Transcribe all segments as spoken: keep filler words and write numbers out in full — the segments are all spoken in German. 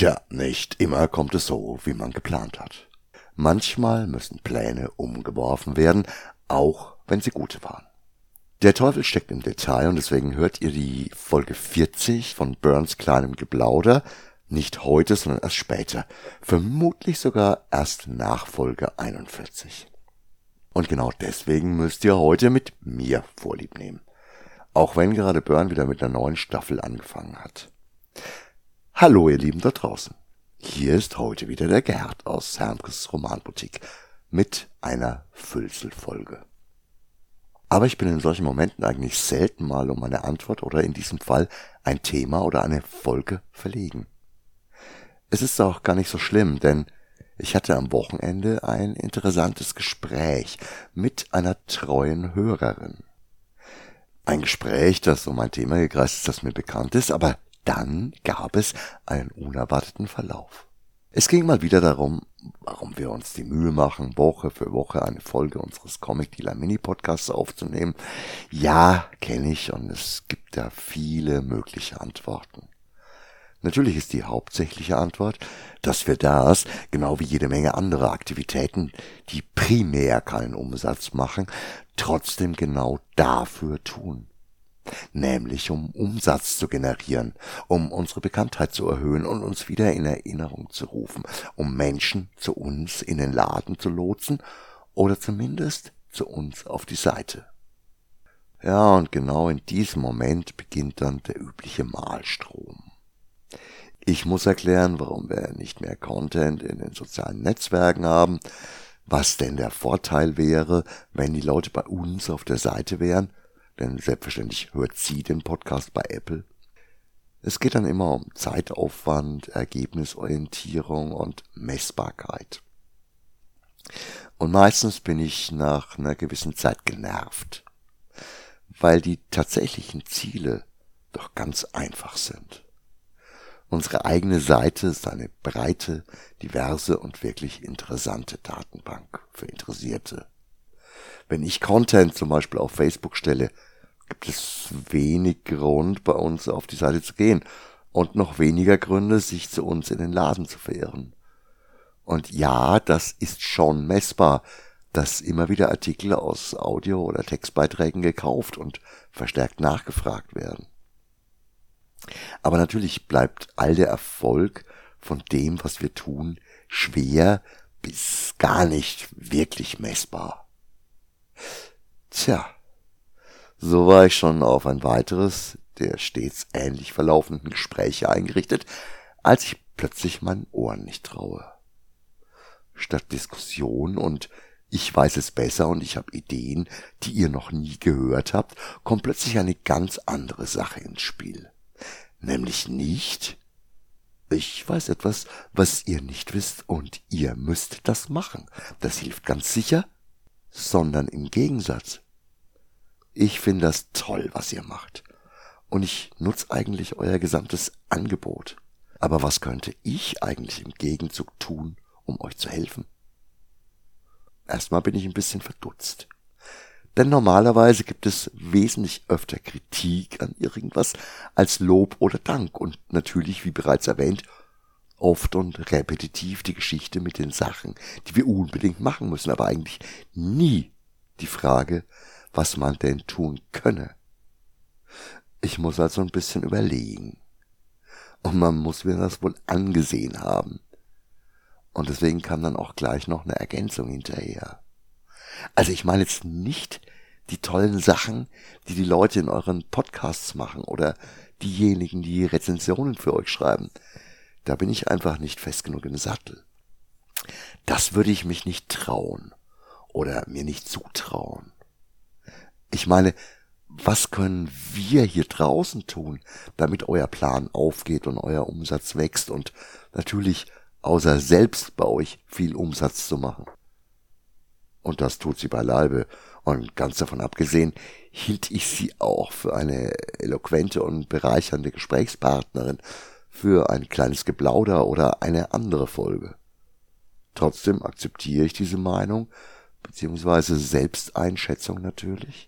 Tja, nicht immer kommt es so, wie man geplant hat. Manchmal müssen Pläne umgeworfen werden, auch wenn sie gute waren. Der Teufel steckt im Detail und deswegen hört ihr die Folge vierzig von Burns kleinem Geplauder nicht heute, sondern erst später. Vermutlich sogar erst nach Folge einundvierzig. Und genau deswegen müsst ihr heute mit mir Vorlieb nehmen. Auch wenn gerade Burn wieder mit einer neuen Staffel angefangen hat. Hallo ihr Lieben da draußen. Hier ist heute wieder der Gerd aus Hermkes Romanboutique mit einer Füllselfolge. Aber ich bin in solchen Momenten eigentlich selten mal um eine Antwort oder in diesem Fall ein Thema oder eine Folge verlegen. Es ist auch gar nicht so schlimm, denn ich hatte am Wochenende ein interessantes Gespräch mit einer treuen Hörerin. Ein Gespräch, das um ein Thema gekreist ist, das mir bekannt ist, aber dann gab es einen unerwarteten Verlauf. Es ging mal wieder darum, warum wir uns die Mühe machen, Woche für Woche eine Folge unseres Comic Dealer Mini-Podcasts aufzunehmen. Ja, kenne ich, und es gibt da viele mögliche Antworten. Natürlich ist die hauptsächliche Antwort, dass wir das, genau wie jede Menge andere Aktivitäten, die primär keinen Umsatz machen, trotzdem genau dafür tun. Nämlich um Umsatz zu generieren, um unsere Bekanntheit zu erhöhen und uns wieder in Erinnerung zu rufen, um Menschen zu uns in den Laden zu lotsen oder zumindest zu uns auf die Seite. Ja, und genau in diesem Moment beginnt dann der übliche Malstrom. Ich muss erklären, warum wir nicht mehr Content in den sozialen Netzwerken haben, was denn der Vorteil wäre, wenn die Leute bei uns auf der Seite wären, denn selbstverständlich hört sie den Podcast bei Apple. Es geht dann immer um Zeitaufwand, Ergebnisorientierung und Messbarkeit. Und meistens bin ich nach einer gewissen Zeit genervt, weil die tatsächlichen Ziele doch ganz einfach sind. Unsere eigene Seite ist eine breite, diverse und wirklich interessante Datenbank für Interessierte. Wenn ich Content zum Beispiel auf Facebook stelle, gibt es wenig Grund, bei uns auf die Seite zu gehen und noch weniger Gründe, sich zu uns in den Laden zu verirren. Und ja, das ist schon messbar, dass immer wieder Artikel aus Audio- oder Textbeiträgen gekauft und verstärkt nachgefragt werden. Aber natürlich bleibt all der Erfolg von dem, was wir tun, schwer bis gar nicht wirklich messbar. Tja, so war ich schon auf ein weiteres, der stets ähnlich verlaufenden Gespräche eingerichtet, als ich plötzlich meinen Ohren nicht traue. Statt Diskussion und ich weiß es besser und ich habe Ideen, die ihr noch nie gehört habt, kommt plötzlich eine ganz andere Sache ins Spiel. Nämlich nicht, ich weiß etwas, was ihr nicht wisst und ihr müsst das machen. Das hilft ganz sicher, sondern im Gegensatz. Ich finde das toll, was ihr macht. Und ich nutze eigentlich euer gesamtes Angebot. Aber was könnte ich eigentlich im Gegenzug tun, um euch zu helfen? Erstmal bin ich ein bisschen verdutzt. Denn normalerweise gibt es wesentlich öfter Kritik an irgendwas als Lob oder Dank. Und natürlich, wie bereits erwähnt, oft und repetitiv die Geschichte mit den Sachen, die wir unbedingt machen müssen. Aber eigentlich nie die Frage, was man denn tun könne. Ich muss also ein bisschen überlegen. Und man muss mir das wohl angesehen haben. Und deswegen kam dann auch gleich noch eine Ergänzung hinterher. Also ich meine jetzt nicht die tollen Sachen, die die Leute in euren Podcasts machen oder diejenigen, die Rezensionen für euch schreiben. Da bin ich einfach nicht fest genug im Sattel. Das würde ich mich nicht trauen oder mir nicht zutrauen. Ich meine, was können wir hier draußen tun, damit euer Plan aufgeht und euer Umsatz wächst und natürlich außer selbst bei euch viel Umsatz zu machen? Und das tut sie beileibe. Und ganz davon abgesehen, hielt ich sie auch für eine eloquente und bereichernde Gesprächspartnerin für ein kleines Geplauder oder eine andere Folge. Trotzdem akzeptiere ich diese Meinung, beziehungsweise Selbsteinschätzung natürlich.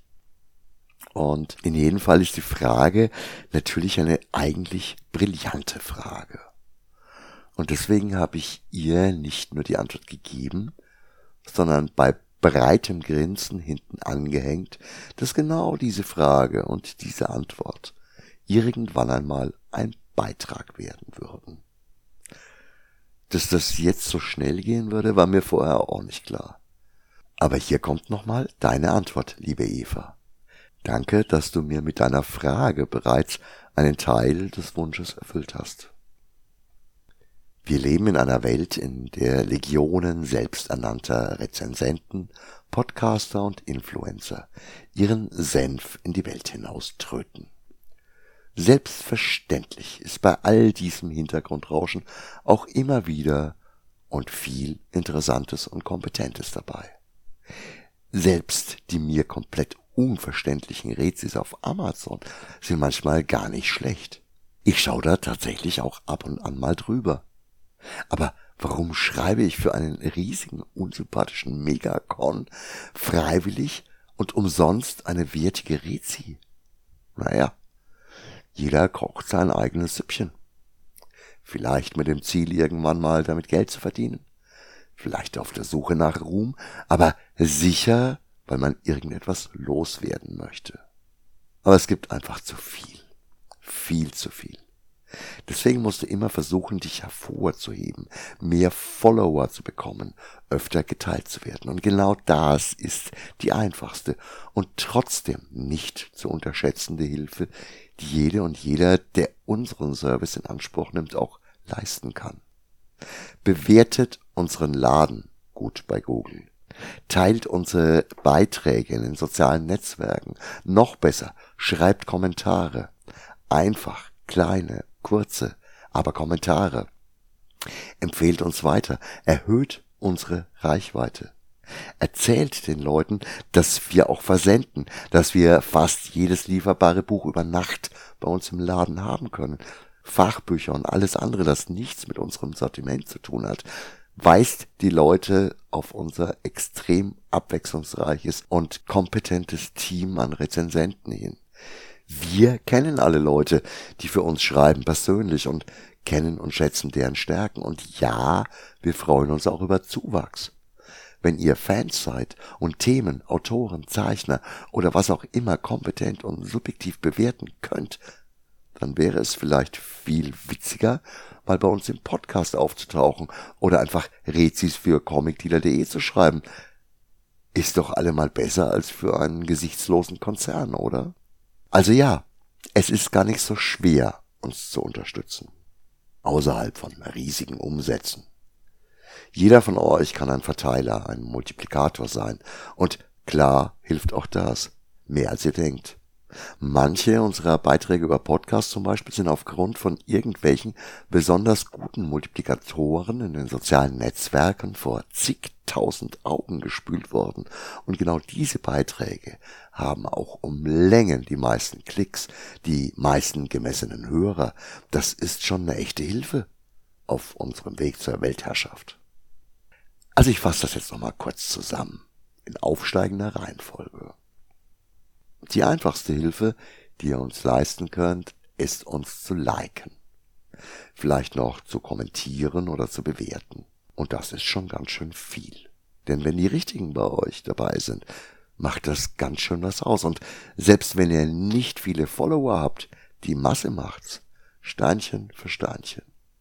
Und in jedem Fall ist die Frage natürlich eine eigentlich brillante Frage. Und deswegen habe ich ihr nicht nur die Antwort gegeben, sondern bei breitem Grinsen hinten angehängt, dass genau diese Frage und diese Antwort irgendwann einmal ein Beitrag werden würden. Dass das jetzt so schnell gehen würde, war mir vorher auch nicht klar. Aber hier kommt nochmal deine Antwort, liebe Eva. Danke, dass du mir mit deiner Frage bereits einen Teil des Wunsches erfüllt hast. Wir leben in einer Welt, in der Legionen selbsternannter Rezensenten, Podcaster und Influencer ihren Senf in die Welt hinaus tröten. Selbstverständlich ist bei all diesem Hintergrundrauschen auch immer wieder und viel Interessantes und Kompetentes dabei. Selbst die mir komplett unverständlichen Rätsel auf Amazon sind manchmal gar nicht schlecht. Ich schaue da tatsächlich auch ab und an mal drüber. Aber warum schreibe ich für einen riesigen, unsympathischen Megacon freiwillig und umsonst eine wertige Rezi? Naja, jeder kocht sein eigenes Süppchen. Vielleicht mit dem Ziel, irgendwann mal damit Geld zu verdienen. Vielleicht auf der Suche nach Ruhm, aber sicher, weil man irgendetwas loswerden möchte. Aber es gibt einfach zu viel. Viel zu viel. Deswegen musst du immer versuchen, dich hervorzuheben, mehr Follower zu bekommen, öfter geteilt zu werden. Und genau das ist die einfachste und trotzdem nicht zu unterschätzende Hilfe, die jede und jeder, der unseren Service in Anspruch nimmt, auch leisten kann. Bewertet unseren Laden gut bei Google. Teilt unsere Beiträge in den sozialen Netzwerken. Noch besser, schreibt Kommentare. Einfach, kleine, kurze, aber Kommentare. Empfehlt uns weiter, erhöht unsere Reichweite. Erzählt den Leuten, dass wir auch versenden, dass wir fast jedes lieferbare Buch über Nacht bei uns im Laden haben können. Fachbücher und alles andere, das nichts mit unserem Sortiment zu tun hat, weist die Leute auf unser extrem abwechslungsreiches und kompetentes Team an Rezensenten hin. Wir kennen alle Leute, die für uns schreiben, persönlich und kennen und schätzen deren Stärken. Und ja, wir freuen uns auch über Zuwachs. Wenn ihr Fans seid und Themen, Autoren, Zeichner oder was auch immer kompetent und subjektiv bewerten könnt, dann wäre es vielleicht viel witziger, mal bei uns im Podcast aufzutauchen oder einfach Rezis für comicdealer punkt de zu schreiben. Ist doch allemal besser als für einen gesichtslosen Konzern, oder? Also ja, es ist gar nicht so schwer, uns zu unterstützen. Außerhalb von riesigen Umsätzen. Jeder von euch kann ein Verteiler, ein Multiplikator sein. Und klar hilft auch das, mehr als ihr denkt. Manche unserer Beiträge über Podcasts zum Beispiel sind aufgrund von irgendwelchen besonders guten Multiplikatoren in den sozialen Netzwerken vor zigtausend Augen gespült worden. Und genau diese Beiträge haben auch um Längen die meisten Klicks, die meisten gemessenen Hörer. Das ist schon eine echte Hilfe auf unserem Weg zur Weltherrschaft. Also ich fasse das jetzt nochmal kurz zusammen, in aufsteigender Reihenfolge. Die einfachste Hilfe, die ihr uns leisten könnt, ist uns zu liken. Vielleicht noch zu kommentieren oder zu bewerten. Und das ist schon ganz schön viel. Denn wenn die Richtigen bei euch dabei sind, macht das ganz schön was aus. Und selbst wenn ihr nicht viele Follower habt, die Masse macht's. Steinchen für Steinchen.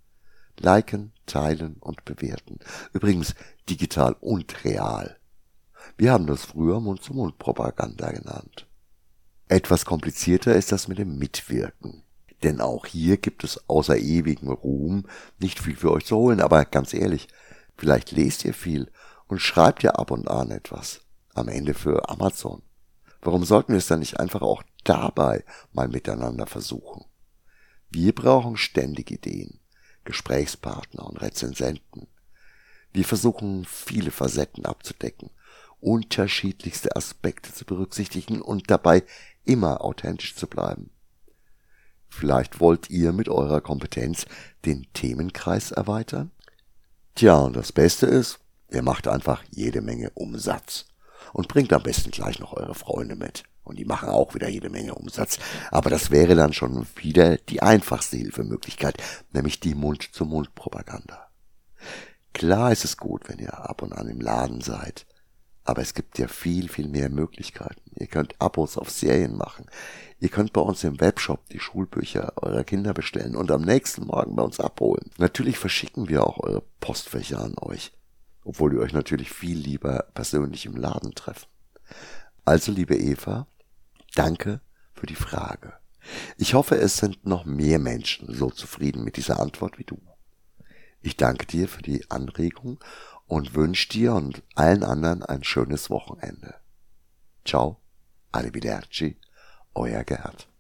Liken, teilen und bewerten. Übrigens digital und real. Wir haben das früher Mund-zu-Mund-Propaganda genannt. Etwas komplizierter ist das mit dem Mitwirken. Denn auch hier gibt es außer ewigem Ruhm nicht viel für euch zu holen. Aber ganz ehrlich, vielleicht lest ihr viel und schreibt ihr ab und an etwas. Am Ende für Amazon. Warum sollten wir es dann nicht einfach auch dabei mal miteinander versuchen? Wir brauchen ständig Ideen, Gesprächspartner und Rezensenten. Wir versuchen viele Facetten abzudecken, unterschiedlichste Aspekte zu berücksichtigen und dabei immer authentisch zu bleiben. Vielleicht wollt ihr mit eurer Kompetenz den Themenkreis erweitern? Tja, und das Beste ist, ihr macht einfach jede Menge Umsatz und bringt am besten gleich noch eure Freunde mit Und die machen auch wieder jede Menge Umsatz. Aber das wäre dann schon wieder die einfachste Hilfemöglichkeit, nämlich die Mund-zu-Mund-Propaganda. Klar ist es gut, wenn ihr ab und an im Laden seid. Aber es gibt ja viel, viel mehr Möglichkeiten. Ihr könnt Abos auf Serien machen. Ihr könnt bei uns im Webshop die Schulbücher eurer Kinder bestellen und am nächsten Morgen bei uns abholen. Natürlich verschicken wir auch eure Postfächer an euch, obwohl ihr euch natürlich viel lieber persönlich im Laden treffen. Also, liebe Eva, danke für die Frage. Ich hoffe, es sind noch mehr Menschen so zufrieden mit dieser Antwort wie du. Ich danke dir für die Anregung und wünsche dir und allen anderen ein schönes Wochenende. Ciao, arrivederci, euer Gerd.